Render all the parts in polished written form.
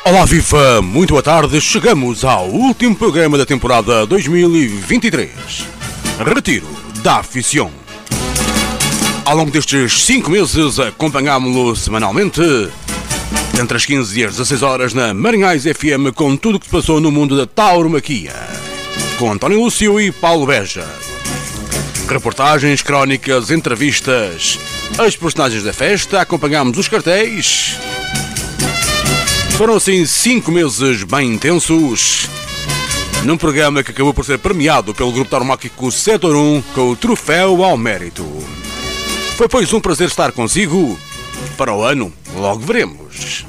Olá, viva! Muito boa tarde. Chegamos ao último programa da temporada 2023. Retiro da Afición. Ao longo destes 5 meses, acompanhámo-lo semanalmente, entre as 15 e as 16 horas, na Marinhais FM, com tudo o que se passou no mundo da tauromaquia, com António Lúcio e Paulo Beja. Reportagens, crónicas, entrevistas, as personagens da festa, acompanhámos os cartéis. Foram assim 5 meses bem intensos, num programa que acabou por ser premiado pelo Grupo Tauromáquico Setor 1 com o Troféu ao Mérito. Foi, pois, um prazer estar consigo. Para o ano, logo veremos.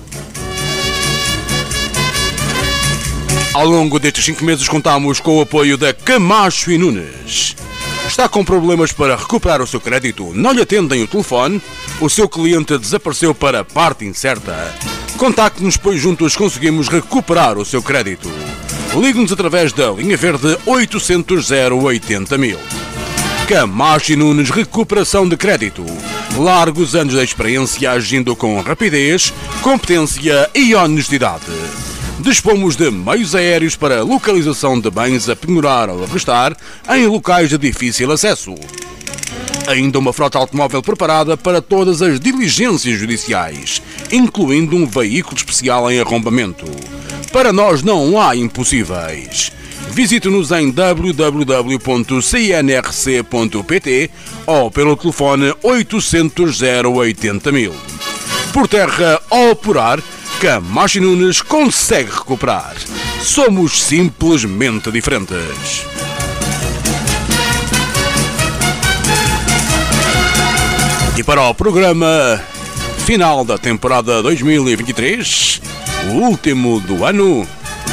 Ao longo destes 5 meses contamos com o apoio da Camacho e Nunes. Está com problemas para recuperar o seu crédito? Não lhe atendem o telefone? O seu cliente desapareceu para a parte incerta? Contacte-nos, pois juntos conseguimos recuperar o seu crédito. Ligue-nos através da linha verde 800 080 000. Camacho e Nunes Recuperação de Crédito. Largos anos de experiência agindo com rapidez, competência e honestidade. Dispomos de meios aéreos para localização de bens a penhorar ou arrestar em locais de difícil acesso. Ainda uma frota automóvel preparada para todas as diligências judiciais, incluindo um veículo especial em arrombamento. Para nós não há impossíveis. Visite-nos em www.cnrc.pt ou pelo telefone 800 080 000. Por terra ou por ar, Camacho e Nunes consegue recuperar. Somos simplesmente diferentes. E para o programa final da temporada 2023, o último do ano,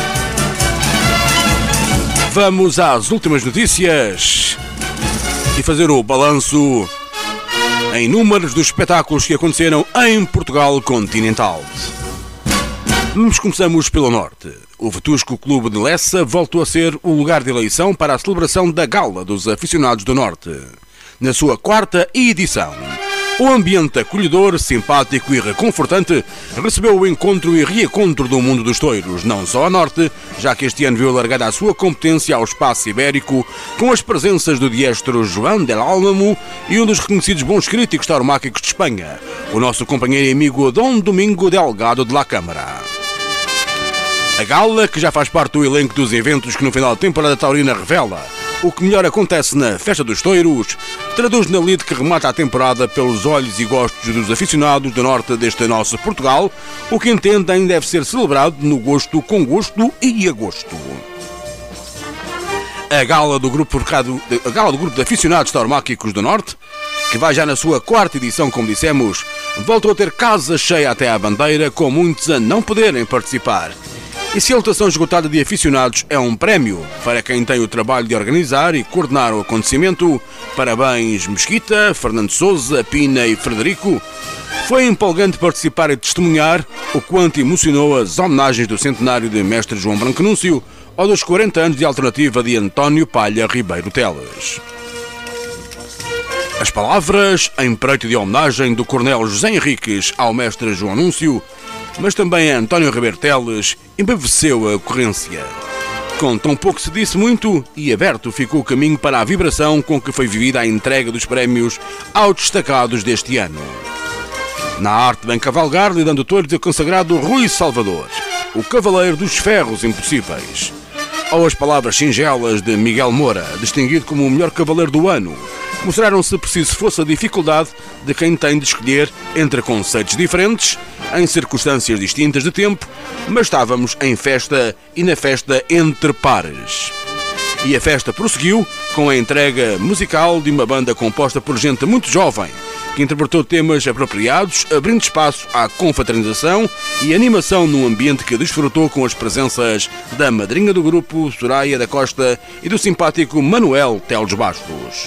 vamos às últimas notícias e fazer o balanço em números dos espetáculos que aconteceram em Portugal continental. Mas começamos pelo norte. O Vetusco Clube de Lessa voltou a ser o lugar de eleição para a celebração da Gala dos Aficionados do Norte, na sua 4ª edição. O ambiente acolhedor, simpático e reconfortante recebeu o encontro e reencontro do mundo dos touros, não só a norte, já que este ano viu alargada a sua competência ao espaço ibérico, com as presenças do diestro João del Álamo e um dos reconhecidos bons críticos tauromáquicos de Espanha, o nosso companheiro e amigo Dom Domingo Delgado de la Câmara. A gala, que já faz parte do elenco dos eventos que no final da temporada taurina revela o que melhor acontece na Festa dos Touros, traduz na lide que remata a temporada pelos olhos e gostos dos aficionados do norte deste nosso Portugal, o que entendem deve ser celebrado no gosto, com gosto e agosto. A gala do grupo de aficionados tauromáquicos do norte, que vai já na sua 4ª edição, como dissemos, voltou a ter casa cheia até à bandeira, com muitos a não poderem participar. E se a lotação esgotada de aficionados é um prémio para quem tem o trabalho de organizar e coordenar o acontecimento, parabéns Mesquita, Fernando Sousa, Pina e Frederico. Foi empolgante participar e testemunhar o quanto emocionou as homenagens do centenário de Mestre João Branco Núncio ou dos 40 anos de alternativa de António Palha Ribeiro Teles. As palavras em preito de homenagem do Coronel José Henriques ao Mestre João Núncio, mas também a António Ribeiro Teles, embeveceu a ocorrência. Com tão pouco se disse muito e aberto ficou o caminho para a vibração com que foi vivida a entrega dos prémios aos destacados deste ano. Na arte bem cavalgar, lidando touros, é consagrado Rui Salvador, o cavaleiro dos ferros impossíveis. Ou as palavras singelas de Miguel Moura, distinguido como o melhor cavaleiro do ano, mostraram-se preciso fosse a dificuldade de quem tem de escolher entre conceitos diferentes, em circunstâncias distintas de tempo, mas estávamos em festa e na festa entre pares. E a festa prosseguiu com a entrega musical de uma banda composta por gente muito jovem, que interpretou temas apropriados, abrindo espaço à confraternização e animação num ambiente que desfrutou com as presenças da madrinha do grupo, Soraya da Costa, e do simpático Manuel Teles Bastos.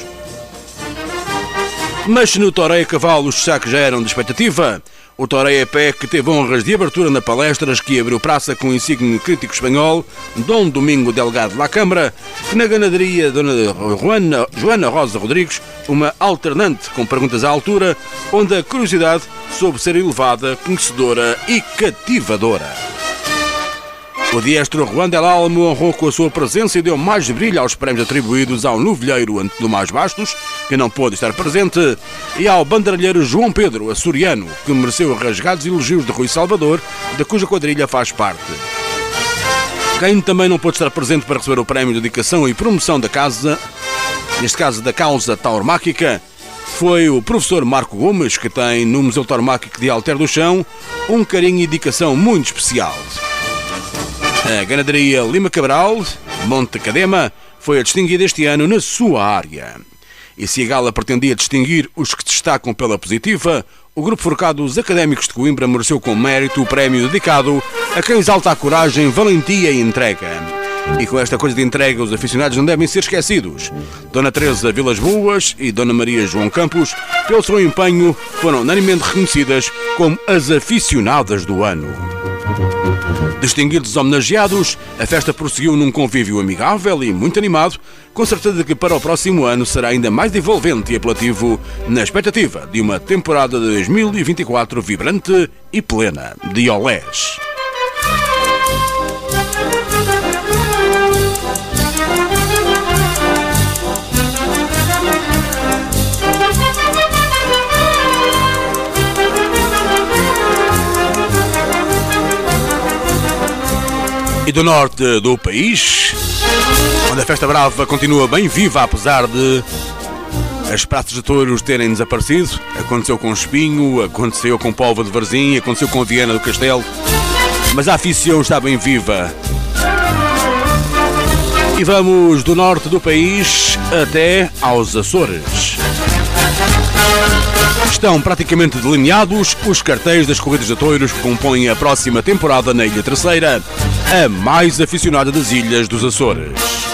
Mas se no Toreio a cavalo os destaques já eram de expectativa, o Toreio a pé, que teve honras de abertura na palestras que abriu praça com o insigne crítico espanhol Dom Domingo Delgado de la Câmara, que na ganaderia Dona Joana Rosa Rodrigues, uma alternante com perguntas à altura, onde a curiosidade soube ser elevada, conhecedora e cativadora. O diestro Juan del Almo honrou com a sua presença e deu mais brilho aos prémios atribuídos ao novilheiro Tomás Bastos, que não pôde estar presente, e ao bandeiralheiro João Pedro, açoriano, que mereceu rasgados elogios de Rui Salvador, de cuja quadrilha faz parte. Quem também não pôde estar presente para receber o prémio de dedicação e promoção da casa, neste caso da causa tauromáquica, foi o professor Marco Gomes, que tem no Museu Tauromáquico de Alter do Chão um carinho e dedicação muito especial. A ganaderia Lima Cabral, Monte Cadema, foi a distinguida este ano na sua área. E se a gala pretendia distinguir os que destacam pela positiva, o Grupo Forcados Académicos de Coimbra mereceu com mérito o prémio dedicado a quem exalta a coragem, valentia e entrega. E com esta coisa de entrega, os aficionados não devem ser esquecidos. Dona Teresa Vilas Boas e Dona Maria João Campos, pelo seu empenho, foram unanimemente reconhecidas como as aficionadas do ano. Distinguidos os homenageados, a festa prosseguiu num convívio amigável e muito animado, com certeza que para o próximo ano será ainda mais envolvente e apelativo, na expectativa de uma temporada de 2024 vibrante e plena de olés. E do norte do país, onde a festa brava continua bem viva, apesar de as praças de touros terem desaparecido. Aconteceu com Espinho, aconteceu com Póvoa de Varzim, aconteceu com Viana do Castelo, mas a afição está bem viva. E vamos do norte do país até aos Açores. Estão praticamente delineados os cartéis das corridas de touros que compõem a próxima temporada na Ilha Terceira, a mais aficionada das ilhas dos Açores.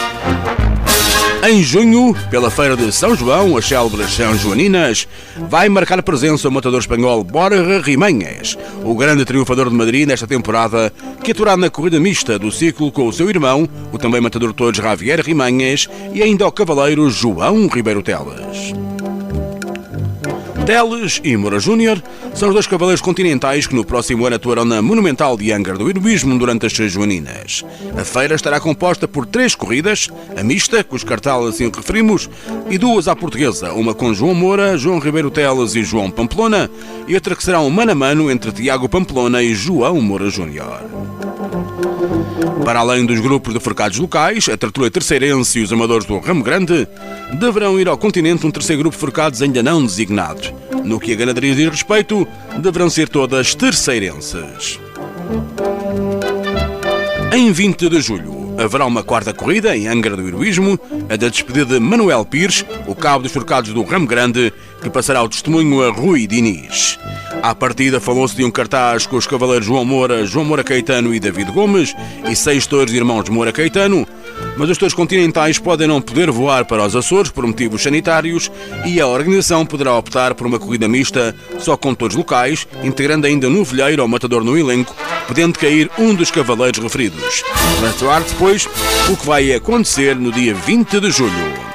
Em junho, pela feira de São João, as célebres São Joaninas, vai marcar presença o matador espanhol Borja Rimanhas, o grande triunfador de Madrid nesta temporada, que atuará na corrida mista do ciclo com o seu irmão, o também matador de touros Javier Rimanhas, e ainda o cavaleiro João Ribeiro Teles. Teles e Moura Júnior são os dois cavaleiros continentais que no próximo ano atuarão na Monumental de Angra do Heroísmo durante as São Joaninas. A feira estará composta por 3 corridas, a mista, cujo cartaz assim referimos, e 2 à portuguesa, uma com João Moura, João Ribeiro Teles e João Pamplona, e outra que será um mano a mano entre Tiago Pamplona e João Moura Júnior. Para além dos grupos de forcados locais, a tertúlia terceirense e os amadores do Ramo Grande, deverão ir ao continente um terceiro grupo de forcados ainda não designado. No que a ganaderia diz respeito, deverão ser todas terceirenses. Em 20 de julho, haverá uma quarta corrida em Angra do Heroísmo, a da despedida de Manuel Pires, o cabo dos forcados do Ramo Grande, que passará o testemunho a Rui Diniz. À partida falou-se de um cartaz com os cavaleiros João Moura Caetano e David Gomes e 6 touros irmãos de Moura Caetano, mas os touros continentais podem não poder voar para os Açores por motivos sanitários e a organização poderá optar por uma corrida mista só com touros locais, integrando ainda um novilheiro ou matador no elenco, podendo cair um dos cavaleiros referidos. Para atuar depois o que vai acontecer no dia 20 de julho.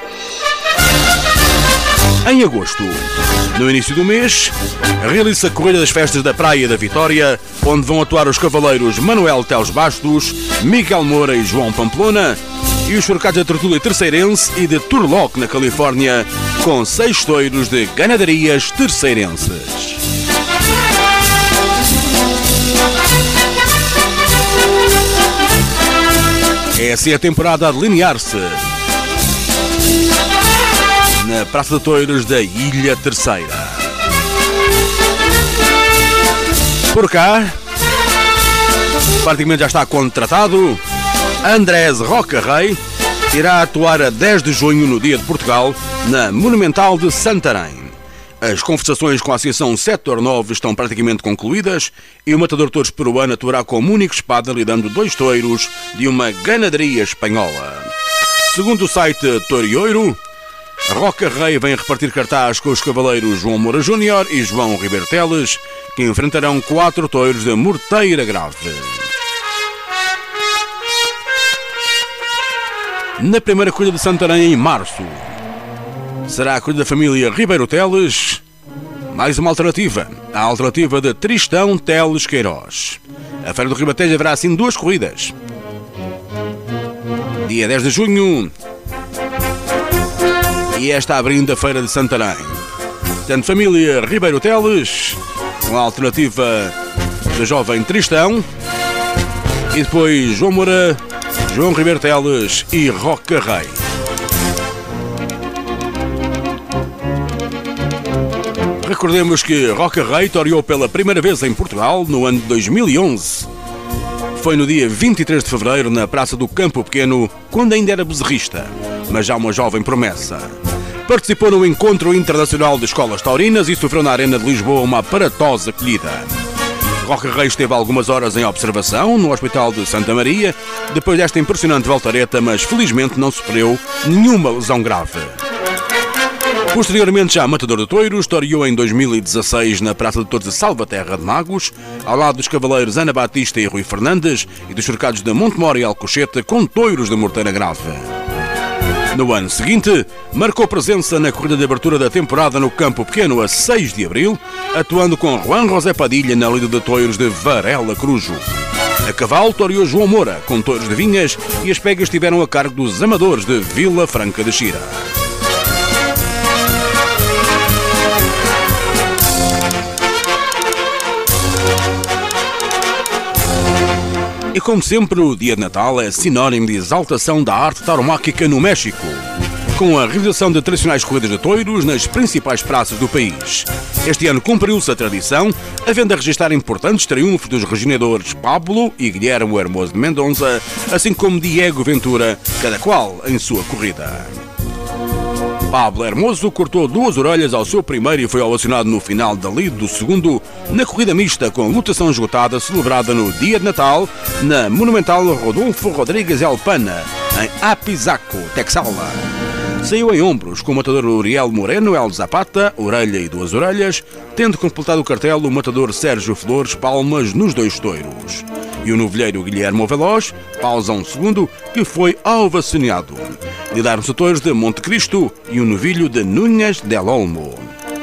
Em agosto, no início do mês, realiza-se a Corrida das Festas da Praia da Vitória, onde vão atuar os cavaleiros Manuel Teles Bastos, Miguel Moura e João Pamplona, e os forcados da tertúlia terceirense e de Turlock, na Califórnia, com 6 touros de ganaderias terceirenses. É assim a temporada a delinear-se na Praça de Touros da Ilha Terceira. Por cá, praticamente já está contratado, Andrés Roca Rei irá atuar a 10 de junho no Dia de Portugal, na Monumental de Santarém. As conversações com a Associação Setor 9 estão praticamente concluídas e o matador de touros peruano atuará como único espada lidando 2 touros de uma ganaderia espanhola. Segundo o site Torioiro, Roca Rei vem repartir cartaz com os cavaleiros João Moura Júnior e João Ribeiro Teles, que enfrentarão 4 touros de Morteira Grave. Na primeira corrida de Santarém, em março, será a corrida da família Ribeiro Teles, mais uma alternativa, a alternativa de Tristão Teles Queiroz. A Feira do Ribatejo haverá assim 2 corridas. dia 10 de junho. E esta abrindo a Feira de Santarém. Portanto, família Ribeiro Teles, com a alternativa do Jovem Tristão. E depois João Moura, João Ribeiro Teles e Roca Rei. Recordemos que Roca Rei toreou pela primeira vez em Portugal no ano de 2011. Foi no dia 23 de fevereiro na Praça do Campo Pequeno, quando ainda era bezerrista, mas já uma jovem promessa. Participou no Encontro Internacional de Escolas Taurinas e sofreu na Arena de Lisboa uma aparatosa acolhida. Roca Rei esteve algumas horas em observação no Hospital de Santa Maria, depois desta impressionante voltareta, mas felizmente não sofreu nenhuma lesão grave. Posteriormente, já matador de touros, toreou em 2016 na Praça de Touros de Salvaterra de Magos, ao lado dos cavaleiros Ana Batista e Rui Fernandes e dos cercados de Montemor e Alcochete, com touros de morteira grave. No ano seguinte, marcou presença na corrida de abertura da temporada no Campo Pequeno a 6 de abril, atuando com Juan José Padilha na lida de touros de Varela Crujo. A cavalo toreou João Moura, com touros de Vinhas, e as pegas estiveram a cargo dos amadores de Vila Franca de Xira. E como sempre, o dia de Natal é sinónimo de exaltação da arte tauromáquica no México, com a realização de tradicionais corridas de touros nas principais praças do país. Este ano cumpriu-se a tradição, havendo a registrar importantes triunfos dos reginadores Pablo e Guilherme Hermoso de Mendonça, assim como Diego Ventura, cada qual em sua corrida. Pablo Hermoso cortou 2 orelhas ao seu primeiro e foi ovacionado no final da lide do segundo na corrida mista com lotação esgotada celebrada no dia de Natal na monumental Rodolfo Rodrigues Alpana, em Apizaco, Texala. Saiu em ombros com o matador Uriel Moreno El Zapata, orelha e 2 orelhas, tendo completado o cartel o matador Sérgio Flores Palmas nos 2 touros. E o novilheiro Guilherme Veloz, pausa um segundo, que foi ovacionado. Lidaram-se touros de Monte Cristo e o novilho de Núñez del Olmo.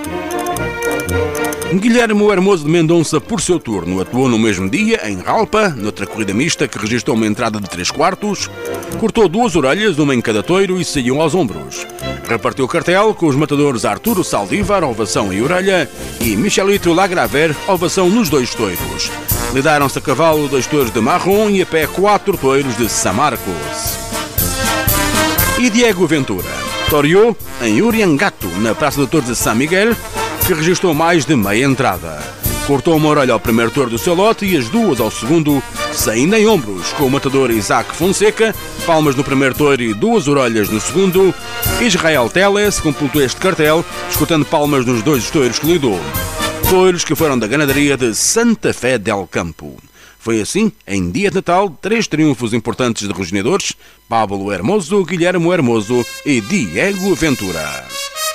Guilherme Hermoso de Mendonça, por seu turno, atuou no mesmo dia, em Ralpa, noutra corrida mista que registrou uma entrada de 3/4, cortou 2 orelhas, uma em cada touro e saiu aos ombros. Repartiu o cartel com os matadores Arturo Saldívar, ovação e orelha, e Michelito Lagraver, ovação nos 2 touros. Lidaram-se a cavalo 2 touros de Marrom e a pé 4 touros de São Marcos. E Diego Ventura toreou em Uriangato, na Praça de Touros de São Miguel, que registrou mais de meia entrada. Cortou uma orelha ao primeiro touro do seu lote e as 2 ao segundo, saindo em ombros, com o matador Isaac Fonseca, palmas no primeiro touro e 2 orelhas no segundo. Israel Teles completou este cartel, escutando palmas nos 2 touros que lidou. Touros que foram da ganaderia de Santa Fé del Campo. Foi assim, em dia de Natal, 3 triunfos importantes de reginadores: Pablo Hermoso, Guilherme Hermoso e Diego Ventura.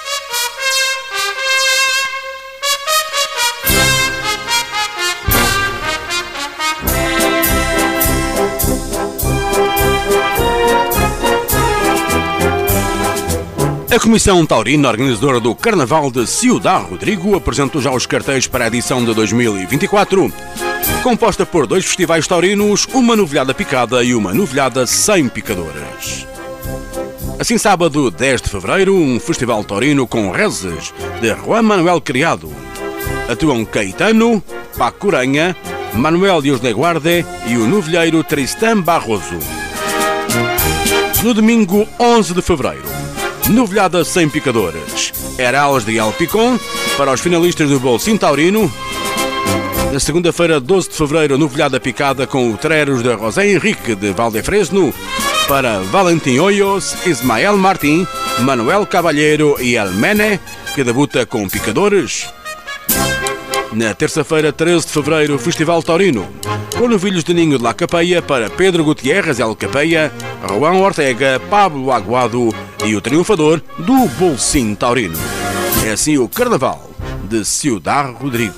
A Comissão Taurina, organizadora do Carnaval de Ciudad Rodrigo, apresentou já os cartéis para a edição de 2024, composta por 2 festivais taurinos, uma novilhada picada e uma novilhada sem picadoras. Assim, sábado 10 de fevereiro, um festival taurino com rezes de Juan Manuel Criado. Atuam Caetano, Paco Uranha, Manuel Dios de Guarde e o novilheiro Tristan Barroso. No domingo 11 de fevereiro, novilhada sem picadoras. Herals de Alpicon para os finalistas do Bolsinho Taurino. Na segunda-feira, 12 de fevereiro, novilhada picada com o Treros de José Henrique de Valdefresno para Valentim Hoyos, Ismael Martín, Manuel Cavalheiro e Almene, que debuta com picadores. Na terça-feira, 13 de fevereiro, Festival Taurino, com novilhos de Ninho de La Capeia para Pedro Gutierrez El Capeia, Juan Ortega, Pablo Aguado e o triunfador do Bolsinho Taurino. É assim o Carnaval de Ciudad Rodrigo.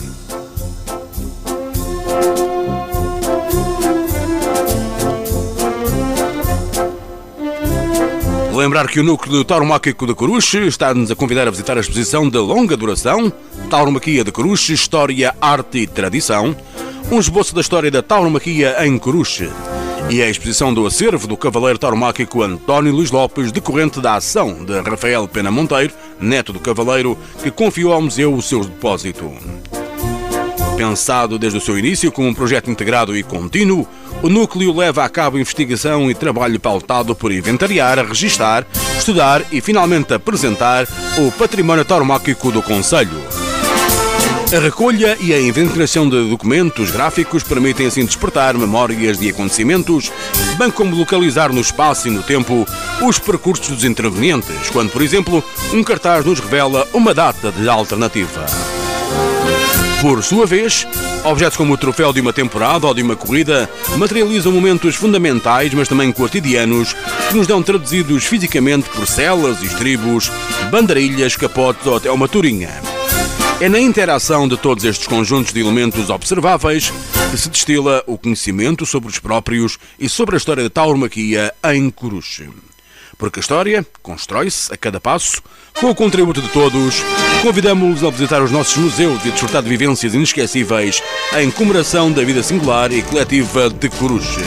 Lembrar que o Núcleo Tauromáquico de Coruche está-nos a convidar a visitar a exposição de longa duração Tauromaquia de Coruche, História, Arte e Tradição, um esboço da história da tauromaquia em Coruche. E a exposição do acervo do cavaleiro tauromáquico António Luís Lopes, decorrente da ação de Rafael Pena Monteiro, neto do cavaleiro, que confiou ao museu o seu depósito. Pensado desde o seu início como um projeto integrado e contínuo, o núcleo leva a cabo investigação e trabalho pautado por inventariar, registar, estudar e finalmente apresentar o património tauromáquico do concelho. A recolha e a inventariação de documentos gráficos permitem assim despertar memórias de acontecimentos, bem como localizar no espaço e no tempo os percursos dos intervenientes, quando, por exemplo, um cartaz nos revela uma data de alternativa. Por sua vez, objetos como o troféu de uma temporada ou de uma corrida materializam momentos fundamentais, mas também cotidianos, que nos dão traduzidos fisicamente por celas, estribos, bandarilhas, capotes ou até uma tourinha. É na interação de todos estes conjuntos de elementos observáveis que se destila o conhecimento sobre os próprios e sobre a história da tauromaquia em Coruche. Porque a história constrói-se a cada passo, com o contributo de todos. Convidamos-los a visitar os nossos museus e a desfrutar de vivências inesquecíveis em comemoração da vida singular e coletiva de Coruche.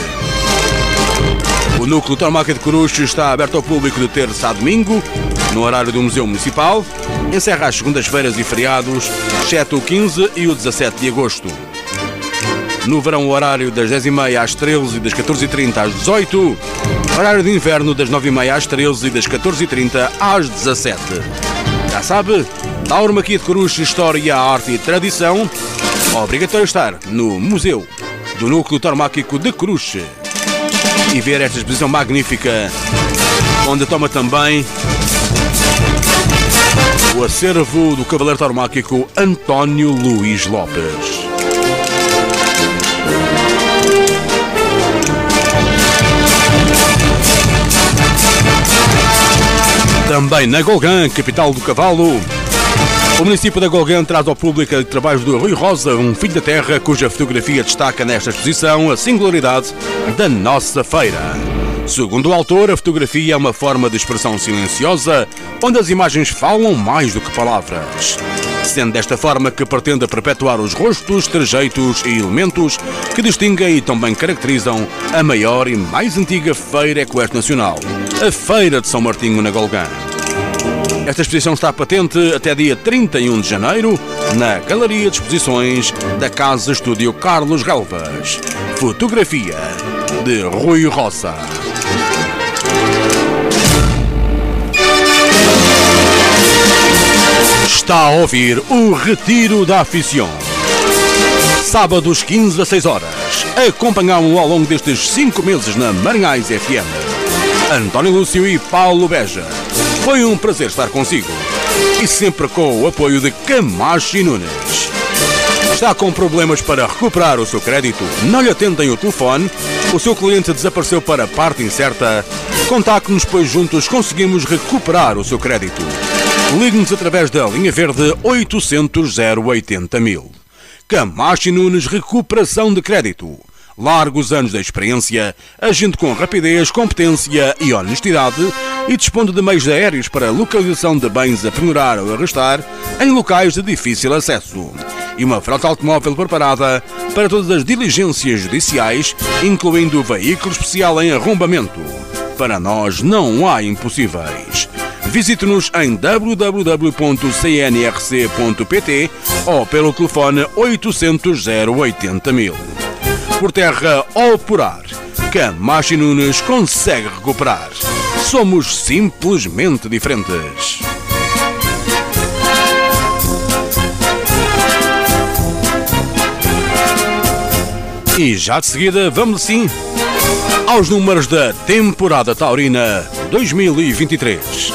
O Núcleo Tauromáquico de Coruche está aberto ao público de terça a domingo, no horário do Museu Municipal. Encerra às segundas-feiras e feriados, exceto o 15 e o 17 de agosto. No verão, o horário das 10h30 às 13 e das 14h30 às 18. Horário de inverno das 9h30 às 13 e das 14h30 às 17. Já sabe, Tauromaquia de Coruche, História, Arte e Tradição. Obrigatório estar no Museu do Núcleo Tauromáquico de Coruche e ver esta exposição magnífica, onde toma também o acervo do cavaleiro tauromáquico António Luís Lopes. Também na Golgã, capital do cavalo, o município da Golgã traz ao público trabalhos do Rui Rosa, um filho da terra, cuja fotografia destaca nesta exposição a singularidade da nossa feira. Segundo o autor, a fotografia é uma forma de expressão silenciosa, onde as imagens falam mais do que palavras. Sendo desta forma que pretende perpetuar os rostos, trejeitos e elementos que distinguem e também caracterizam a maior e mais antiga feira equestre nacional, a Feira de São Martinho na Golgã. Esta exposição está patente até dia 31 de janeiro na Galeria de Exposições da Casa Estúdio Carlos Galvas. Fotografia de Rui Rosa. Está a ouvir o Retiro da Aficion. Sábados 15 a 6 horas. Acompanham-o ao longo destes 5 meses na Marinhais FM. António Lúcio e Paulo Beja. Foi um prazer estar consigo. E sempre com o apoio de Camacho e Nunes. Está com problemas para recuperar o seu crédito? Não lhe atendem o telefone? O seu cliente desapareceu para a parte incerta? Contacte-nos, pois juntos conseguimos recuperar o seu crédito. Ligue-nos através da linha verde 800 080 000. Camacho e Nunes Recuperação de Crédito. Largos anos de experiência, agindo com rapidez, competência e honestidade e dispondo de meios aéreos para a localização de bens a penhorar ou arrestar em locais de difícil acesso. E uma frota automóvel preparada para todas as diligências judiciais, incluindo o veículo especial em arrombamento. Para nós não há impossíveis. Visite-nos em www.cnrc.pt ou pelo telefone 800 080 000. Por terra ou por ar, Camacho e Nunes consegue recuperar. Somos simplesmente diferentes. E já de seguida vamos assim aos números da temporada taurina 2023.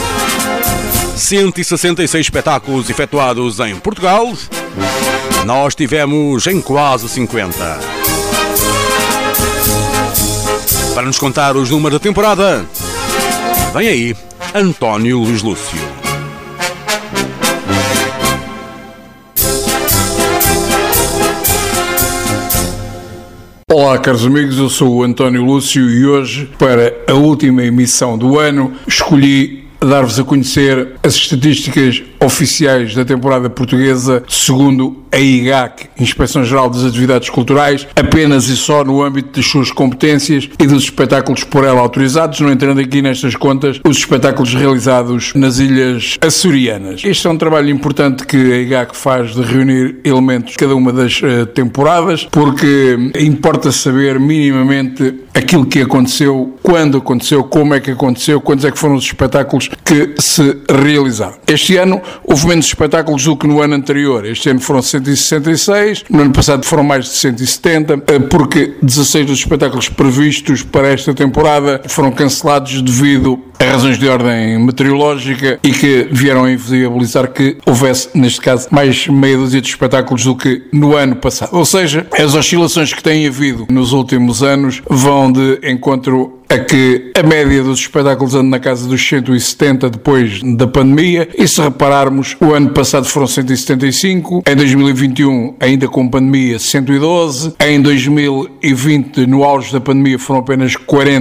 166 espetáculos efetuados em Portugal. Nós tivemos em quase 50. Para nos contar os números da temporada, vem aí António Luís Lúcio. Olá, caros amigos, eu sou o António Lúcio e hoje, para a última emissão do ano, escolhi dar-vos a conhecer as estatísticas oficiais da temporada portuguesa, segundo a IGAC, Inspeção Geral das Atividades Culturais, apenas e só no âmbito das suas competências e dos espetáculos por ela autorizados, não entrando aqui nestas contas os espetáculos realizados nas Ilhas Açorianas. Este é um trabalho importante que a IGAC faz de reunir elementos de cada uma das temporadas, porque importa saber minimamente aquilo que aconteceu, quando aconteceu, como é que aconteceu, quantos é que foram os espetáculos que se realizaram. Este ano houve menos espetáculos do que no ano anterior. Este ano foram 166, no ano passado foram mais de 170, porque 16 dos espetáculos previstos para esta temporada foram cancelados devido a razões de ordem meteorológica e que vieram a inviabilizar que houvesse, neste caso, mais meia dúzia de espetáculos do que no ano passado. Ou seja, as oscilações que têm havido nos últimos anos vão de encontro a que a média dos espetáculos anda na casa dos 170 depois da pandemia, e se repararmos, o ano passado foram 175, em 2021, ainda com pandemia, 112, em 2020, no auge da pandemia, foram apenas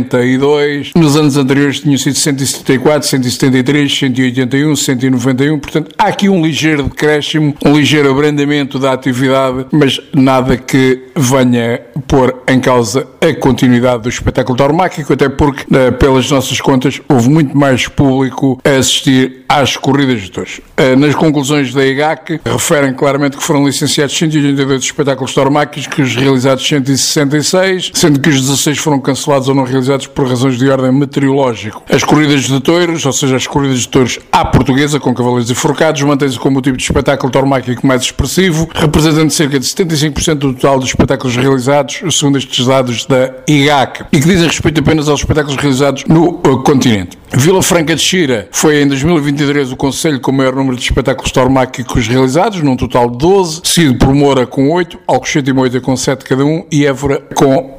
42, nos anos anteriores tinham sido 174, 173, 181, 191, portanto, há aqui um ligeiro decréscimo, um ligeiro abrandamento da atividade, mas nada que venha pôr em causa a continuidade do espetáculo tauromáquico, até porque, pelas nossas contas, houve muito mais público a assistir às corridas de touros. Nas conclusões da IGAC, referem claramente que foram licenciados 182 espetáculos tauromáquicos, realizados 166, sendo que os 16 foram cancelados ou não realizados por razões de ordem meteorológico. As corridas de touros, ou seja, as corridas de touros à portuguesa, com cavaleiros enforcados, mantém-se como o tipo de espetáculo tauromáquico mais expressivo, representando cerca de 75% do total dos espetáculos realizados, segundo estes dados da IGAC, e que dizem respeito apenas aos espetáculos realizados no continente. Vila Franca de Xira foi em 2023 o concelho com o maior número de espetáculos tauromáquicos realizados, num total de 12, seguido por Moura com 8, Alcochete e Moita com 7 cada um e Évora com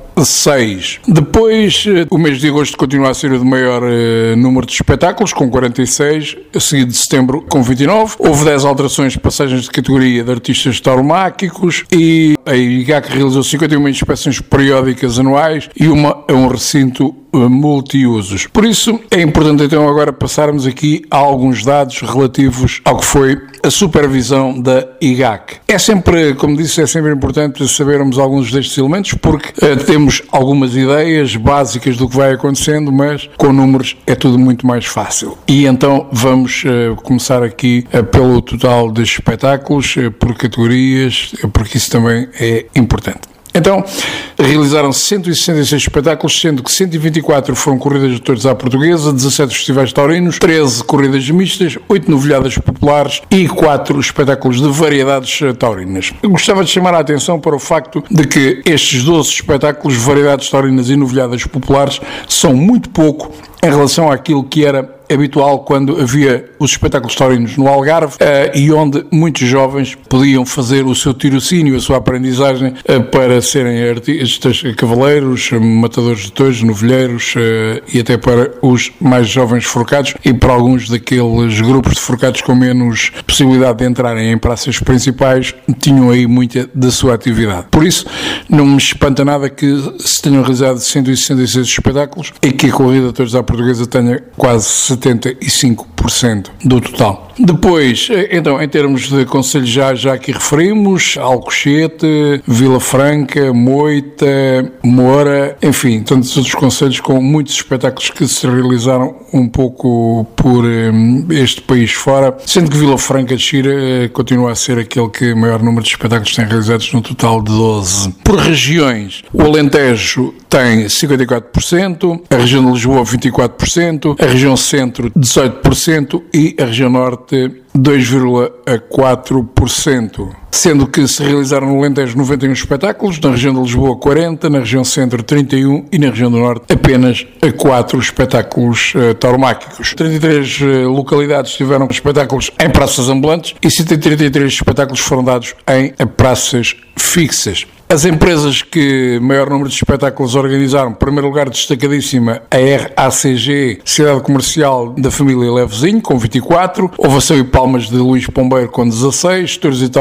6. Depois, o mês de agosto continua a ser o de maior número de espetáculos, com 46, seguido de setembro com 29. Houve 10 alterações de passagens de categoria de artistas tauromáquicos e a IGAC realizou 51 inspeções periódicas anuais e uma a um recinto multiusos. Por isso, é importante então agora passarmos aqui a alguns dados relativos ao que foi a supervisão da IGAC. É sempre, como disse, é sempre importante sabermos alguns destes elementos, porque temos algumas ideias básicas do que vai acontecendo, mas com números é tudo muito mais fácil. E então vamos começar aqui pelo total de espetáculos, por categorias, porque isso também é importante. Então, realizaram-se 166 espetáculos, sendo que 124 foram corridas de touros à portuguesa, 17 festivais taurinos, 13 corridas mistas, 8 novilhadas populares e 4 espetáculos de variedades taurinas. Eu gostava de chamar a atenção para o facto de que estes 12 espetáculos, variedades taurinas e novilhadas populares, são muito pouco em relação àquilo que era habitual quando havia os espetáculos taurinos no Algarve e onde muitos jovens podiam fazer o seu tirocínio, a sua aprendizagem para serem artistas, cavaleiros, matadores de touros, novilheiros e até para os mais jovens forcados e para alguns daqueles grupos de forcados com menos possibilidade de entrarem em praças principais, tinham aí muita da sua atividade. Por isso, não me espanta nada que se tenham realizado 166 espetáculos e que a corrida de touros à portuguesa tenha quase 75% do total. Depois, então, em termos de concelhos já aqui referimos, Alcochete, Vila Franca, Moita, Moura, enfim, tantos outros concelhos com muitos espetáculos que se realizaram um pouco por este país fora, sendo que Vila Franca de Xira continua a ser aquele que maior número de espetáculos tem realizados, no total de 12. Por regiões, o Alentejo tem 54%, a região de Lisboa 24%, a região Centro 18% e a região Norte 2,4%. Sendo que se realizaram no Alentejo 91 espetáculos, na região de Lisboa 40, na região Centro 31 e na região do Norte apenas 4 espetáculos tauromáquicos. 33 localidades tiveram espetáculos em praças ambulantes e 133 espetáculos foram dados em praças fixas. As empresas que maior número de espetáculos organizaram, em primeiro lugar destacadíssima a RACG, Cidade Comercial da Família Levezinho, com 24, Ovação e Palmas de Luís Pombeiro com 16, Touros e Tauromaquia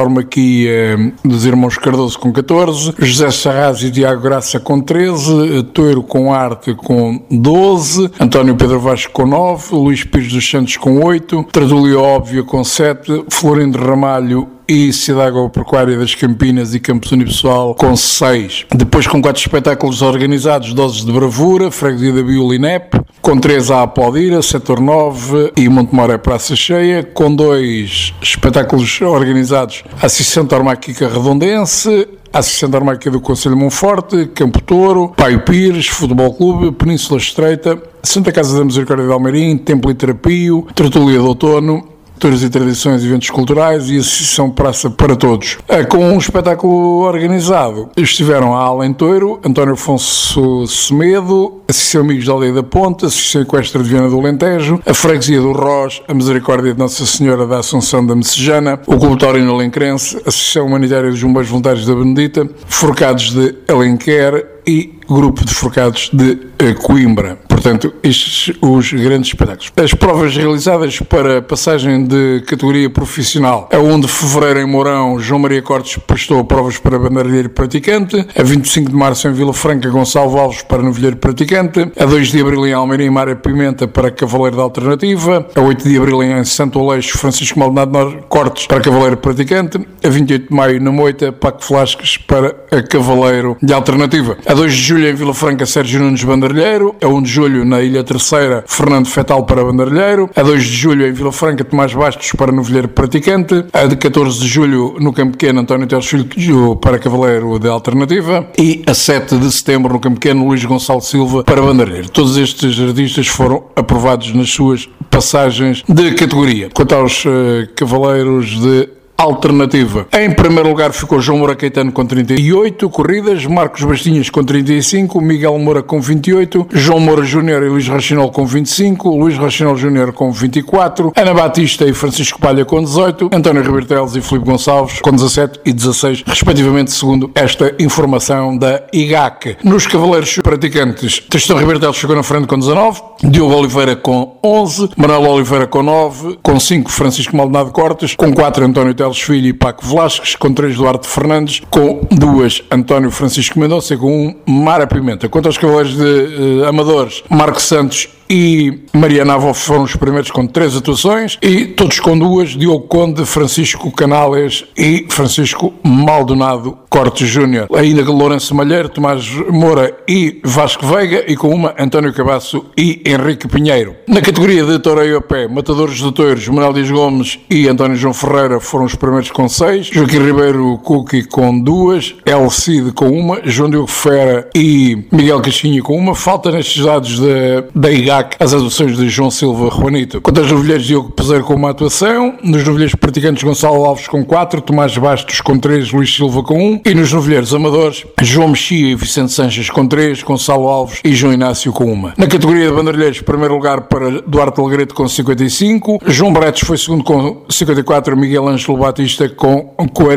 Maria dos Irmãos Cardoso com 14, José Sarraz e Tiago Graça com 13, Touro com Arte com 12, António Pedro Vasco com 9, Luís Pires dos Santos com 8, Tradulio Óbvia com 7, Florindo Ramalho e Cidade Agropecuária das Campinas e Campos Unipessoal com 6. Depois, com 4 espetáculos organizados, Doses de Bravura, Freguesia da Biola e NEP, com 3 a Apodira, Setor 9 e Montemor é Praça Cheia, com 2 espetáculos organizados, Associação Tauromàquica Redondense, a Associação Tauromàquica do Conselho de Monforte, Campo Touro, Paio Pires, Futebol Clube, Península Estreita, Santa Casa da Misericórdia de Almeirim, Templo e Terapio, Tertúlia de Outono, Touros e Tradições e Eventos Culturais e Associação Praça para Todos. Com um espetáculo organizado estiveram a Além Touro, António Afonso Semedo, Associação Amigos da Aldeia da Ponte, Associação Equestre de Viana do Alentejo, a Freguesia do Rós, a Misericórdia de Nossa Senhora da Assunção da Messejana, o Clube Taurino Alenquerense, a Associação Humanitária dos Bombeiros Voluntários da Benedita, Forcados de Alenquer e Grupo de Forcados de Coimbra. Portanto, estes os grandes espetáculos. As provas realizadas para passagem de categoria profissional. A 1 de fevereiro em Mourão, João Maria Cortes prestou provas para bandeirilheiro praticante. A 25 de março em Vila Franca, Gonçalo Alves para novilheiro praticante. A 2 de abril em Almeirim, Mária Pimenta para cavaleiro da alternativa. A 8 de abril em Santo Aleixo, Francisco Maldonado Cortes para cavaleiro praticante. A 28 de maio na Moita, Paco Flasques para cavaleiro de alternativa. A 2 de julho em Vila Franca, Sérgio Nunes Banderilheiro. A 1 de julho na Ilha Terceira, Fernando Fetal para banderilheiro. A 2 de julho em Vila Franca, Tomás Bastos para novilheiro praticante. A de 14 de julho no Campo Pequeno, António Teles Filho para cavaleiro de alternativa. E a 7 de setembro no Campo Pequeno, Luís Gonçalo Silva para banderilheiro. Todos estes artistas foram aprovados nas suas passagens de categoria. Quanto aos cavaleiros de alternativa, em primeiro lugar ficou João Moura Caetano com 38 corridas, Marcos Bastinhas com 35, Miguel Moura com 28, João Moura Júnior e Luís Rochinol com 25, Luís Rochinol Júnior com 24, Ana Batista e Francisco Palha com 18, António Ribeiro Teles e Filipe Gonçalves com 17 e 16, respectivamente, segundo esta informação da IGAC. Nos cavaleiros praticantes, Tristão Ribeiro Teles ficou na frente com 19, Diogo Oliveira com 11, Manuel Oliveira com 9, com 5 Francisco Maldonado Cortes, com 4 António Teles Filho e Paco Velasquez, com 3 Duarte Fernandes, com 2 António Francisco Mendonça e com 1 Mara Pimenta. Quanto aos cavaleiros de amadores, Marco Santos e Mariana Avó foram os primeiros com 3 atuações e todos com 2, Diogo Conde, Francisco Canales e Francisco Maldonado Cortes Júnior. Ainda que Lourenço Malheiro, Tomás Moura e Vasco Veiga e com 1 António Cabasso e Henrique Pinheiro. Na categoria de toureio a pé, Matadores de Touros, Manuel Dias Gomes e António João Ferreira foram os primeiros com 6, Joaquim Ribeiro Cuqui com 2, El Cid com 1, João Diogo Fera e Miguel Caixinha com 1. Falta nestes dados da IGAC as atuações de João Silva Juanito. Quanto aos novilheiros, Diogo Peseiro com 1 atuação, nos novilheiros praticantes Gonçalo Alves com 4, Tomás Bastos com 3, Luís Silva com 1 e nos novilheiros amadores João Mexia e Vicente Sanches com 3, Gonçalo Alves e João Inácio com 1. Na categoria de banderilheiros, primeiro lugar para Duarte Alegreto com 55, João Bretes foi segundo com 54, Miguel Ângelo Batista com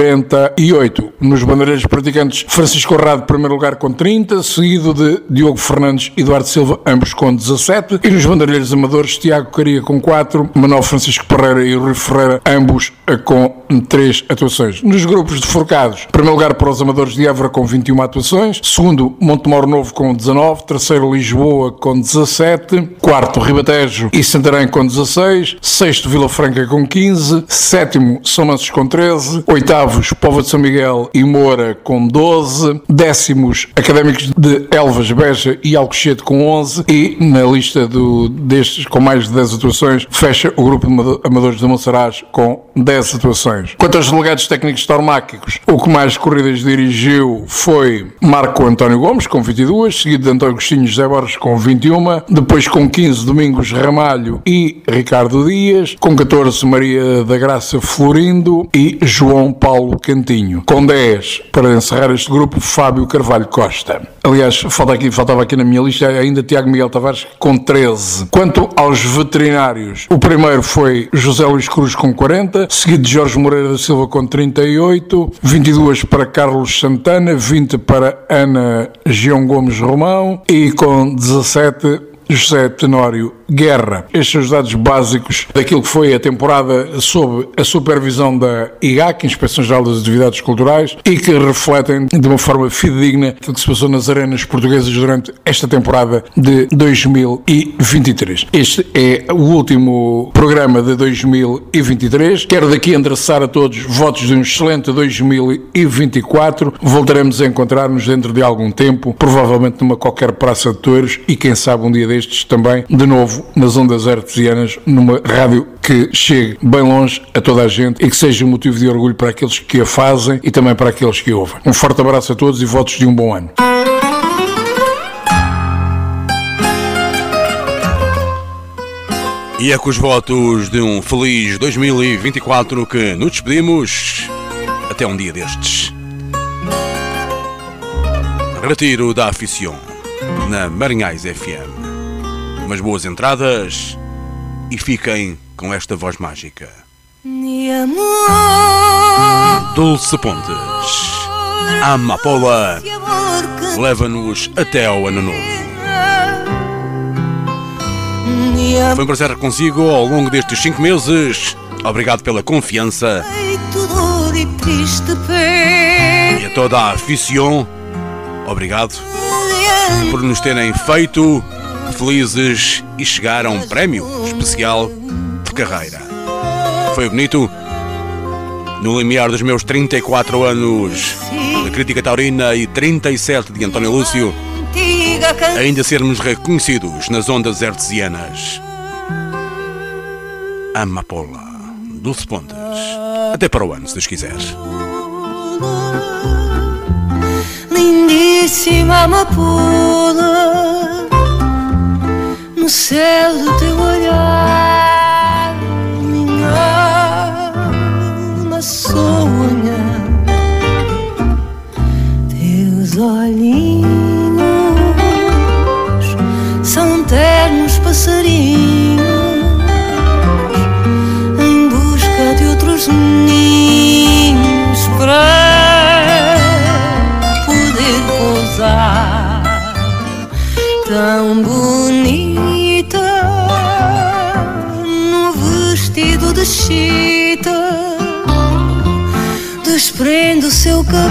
48. Nos bandeireiros praticantes, Francisco Corrado, primeiro lugar com 30, seguido de Diogo Fernandes e Eduardo Silva, ambos com 17. E nos bandeireiros amadores, Tiago Caria com 4, Manuel Francisco Pereira e Rui Ferreira, ambos com 3 atuações. Nos grupos de forcados, primeiro lugar para os amadores de Évora com 21 atuações, segundo Montemor Novo com 19, terceiro Lisboa com 17, quarto Ribatejo e Santarém com 16, sexto Vila Franca com 15, sétimo São Mansos com 13, oitavos Póvoa de São Miguel e Moura com 12, décimos Académicos de Elvas, Beja e Alcochete com 11 e na lista destes com mais de 10 atuações fecha o grupo de amadores de Monsaraz com 10 atuações. Quanto aos delegados técnicos tauromáquicos, o que mais corridas dirigiu foi Marco António Gomes com 22, seguido de António Agostinho José Borges com 21, depois com 15 Domingos Ramalho e Ricardo Dias, com 14 Maria da Graça Florindo e João Paulo Cantinho, com 10 para encerrar este grupo Fábio Carvalho Costa. Aliás, faltava aqui na minha lista ainda Tiago Miguel Tavares com 13. Quanto aos veterinários, o primeiro foi José Luís Cruz com 40, seguido de Jorge Moreira da Silva com 38, 22 para Carlos Santana, 20 para Ana Gião Gomes Romão e com 17 José Tenório guerra. Estes são os dados básicos daquilo que foi a temporada sob a supervisão da IGAC, Inspeção-Geral das Atividades Culturais, e que refletem de uma forma fidedigna aquilo que se passou nas arenas portuguesas durante esta temporada de 2023. Este é o último programa de 2023. Quero daqui endereçar a todos votos de um excelente 2024. Voltaremos a encontrar-nos dentro de algum tempo, provavelmente numa qualquer praça de touros e quem sabe um dia destes também, de novo, nas ondas artesianas, numa rádio que chegue bem longe a toda a gente e que seja motivo de orgulho para aqueles que a fazem e também para aqueles que ouvem. Um forte abraço a todos e votos de um bom ano. E é com os votos de um feliz 2024 que nos despedimos. Até um dia destes. Retiro da Aficion na Marinhais FM. Umas boas entradas e fiquem com esta voz mágica. Dulce Pontes, a Amapola leva-nos até ao ano novo. Foi um prazer consigo ao longo destes 5 meses. Obrigado pela confiança. E a toda a Aficion, obrigado por nos terem feito felizes e chegar a um prémio especial de carreira. Foi bonito, no limiar dos meus 34 anos de crítica taurina e 37 de António Lúcio, ainda sermos reconhecidos nas ondas artesianas. Amapola, Dulce Pontes. Até para o ano, se Deus quiser. Lindíssima amapola, no céu do teu olhar, minha alma sonha. Teus olhinhos são ternos passarinhos em busca de outros ninhos para poder pousar. Tão bonita no vestido de chita, desprende o seu cabelo,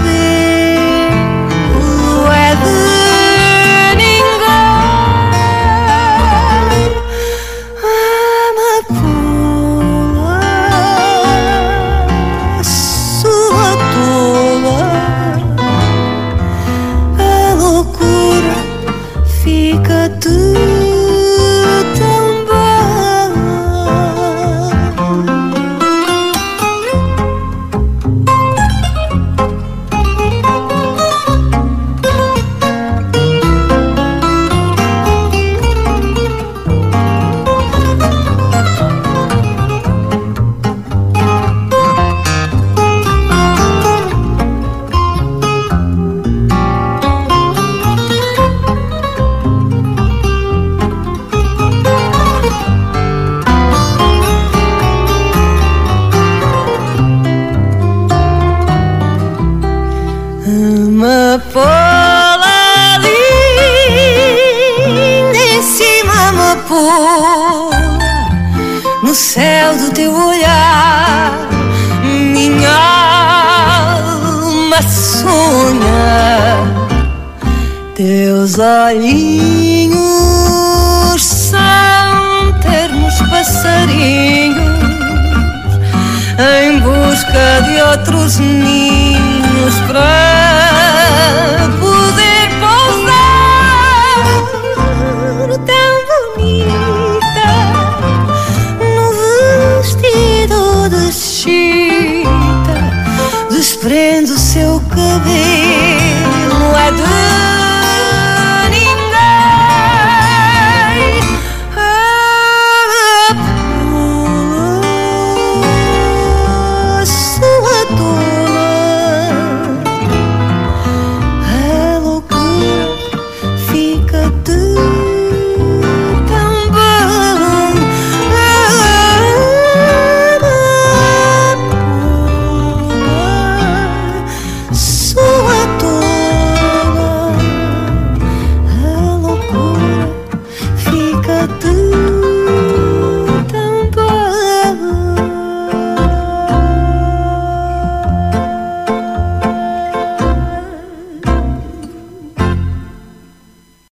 é de no céu do teu olhar, minha alma sonha. Teus olhinhos são ternos passarinhos em busca de outros ninhos para poder pousar. Tão bonita no vestido de chita, desprende o seu cabelo, é de